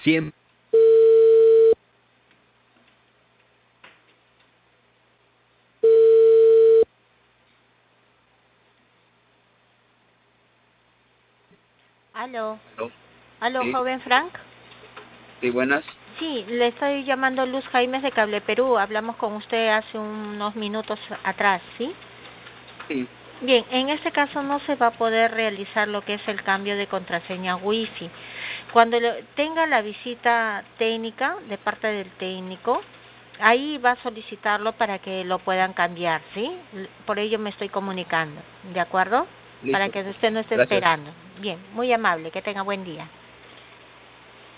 siempre. Aló. ¿No? Aló, Sí, joven Frank. sí, buenas. Sí, le estoy llamando Luz Jaimes de Cable Perú. Hablamos con usted hace unos minutos atrás, ¿sí? Sí, Bien, en este caso no se va a poder realizar lo que es el cambio de contraseña Wi-Fi. Cuando tenga la visita técnica de parte del técnico, ahí va a solicitarlo para que lo puedan cambiar, ¿sí? Por ello me estoy comunicando, ¿de acuerdo? Para listo. que usted no esté Gracias. esperando. Bien, muy amable, que tenga buen día.